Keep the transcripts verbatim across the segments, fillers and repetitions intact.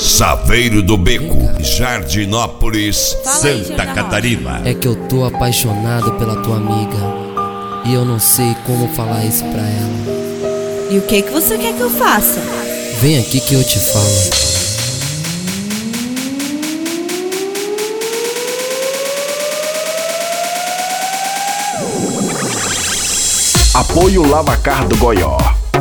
Saveiro do Beco, Jardinópolis, Santa Catarina. É que eu tô apaixonado pela tua amiga e eu não sei como falar isso pra ela. E o que que você quer que eu faça? Vem aqui que eu te falo. Apoio Lavacar do Goió.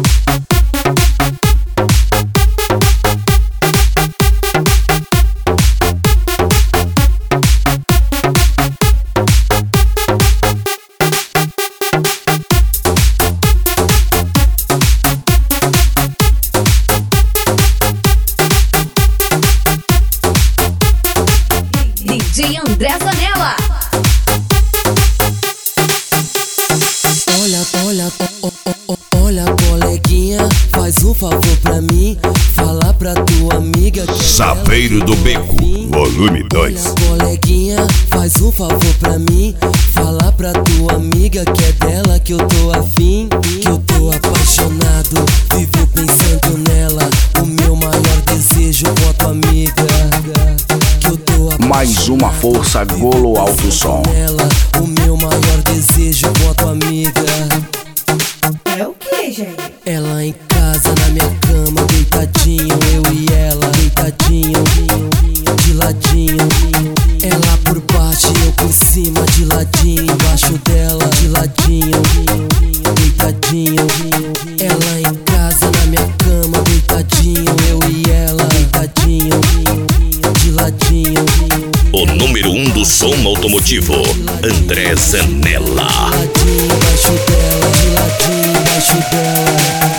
D J André Zanella. Olha, olha, oh, oh, oh, olha, coleguinha, faz um favor pra mim, fala pra tua amiga que Saveiro do Beco, volume dois. Olha, coleguinha, faz um favor pra mim, fala pra tua amiga que é dela que eu tô afim, que eu tô apaixonado, vivo pensando nela, o meu maior desejo com a tua amiga, que eu tô apaixonado. Mais uma força Golo Alto Som. Nela, o meu maior desejo com a tua amiga. É o que, gente? Ela em casa, na minha cama, deitadinho, eu e ela, deitadinho, de ladinho. Ela por baixo e eu por cima, de ladinho, embaixo dela, de ladinho, deitadinho. Ela em casa, na minha cama, deitadinho, eu e ela, deitadinho, de ladinho. O número um do som automotivo, André Zanella. De ladinho, embaixo dela, de ladinho, embaixo dela.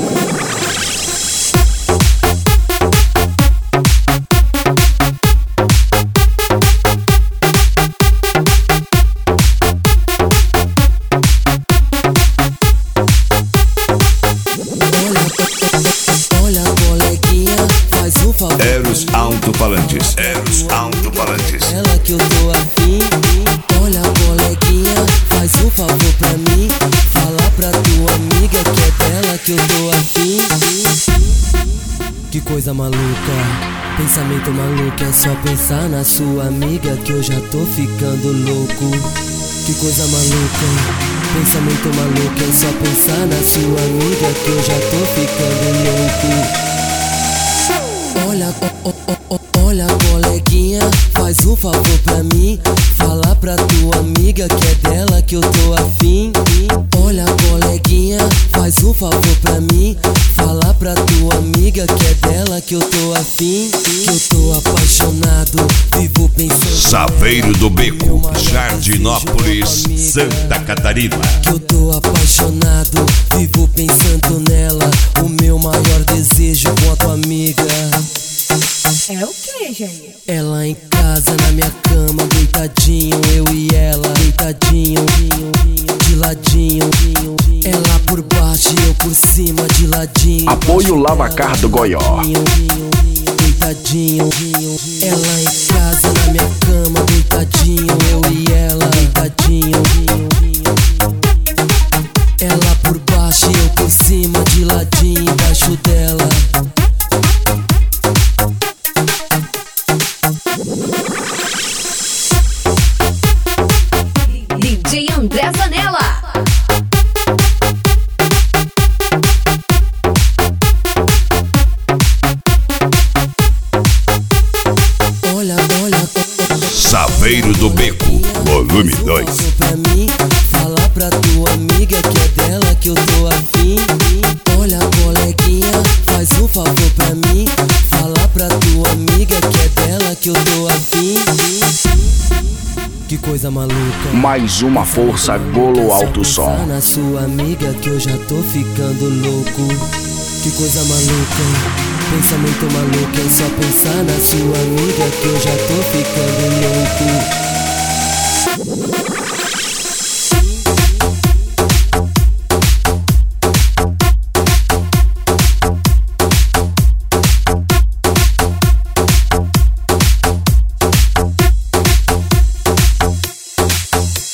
Eros Alto-Falantes, Eros Alto-Falantes. Ela que eu tô afim. Olha, coleguinha, faz um favor pra mim, fala pra tua amiga que é dela que eu tô afim. Que coisa maluca, pensamento maluco, é só pensar na sua amiga que eu já tô ficando louco. Que coisa maluca, pensamento maluco, é só pensar na sua amiga que eu já tô ficando louco. Olha, oh, oh, oh, oh, olha, coleguinha, faz um favor pra mim, fala pra tua amiga que é dela que eu tô afim. Olha, coleguinha, faz um favor pra mim, fala pra tua amiga que é dela que eu tô afim, que eu tô apaixonado, vivo pensando. Saveiro do Beco, Jardinópolis, Santa Catarina. Que eu tô apaixonado, vivo pensando nela, o meu maior desejo com a tua amiga. É o que, gente? Ela em casa, na minha cama, deitadinho, eu e ela, deitadinho, de ladinho. Ela por baixo e eu por cima, de ladinho. Apoio Lavacar do Goió. Deitadinho, ela em casa, na minha cama, deitadinho, eu e ela, deitadinho. Ela por baixo e eu por cima, de ladinho, embaixo dela. D J André Zanella. Olha, olha, Saveiro do Beco, volume dois. pra mim, fala pra tua amiga que é dela que eu tô afim. Olha, coleguinha, faz um favor pra mim, fala pra tua amiga que é dela que eu tô afim. Que coisa maluca. Mais uma força Golo Alto Som. Na sua amiga que eu já tô ficando louco. Que coisa maluca, pensamento maluco, é só pensar na sua amiga que eu já tô ficando louco.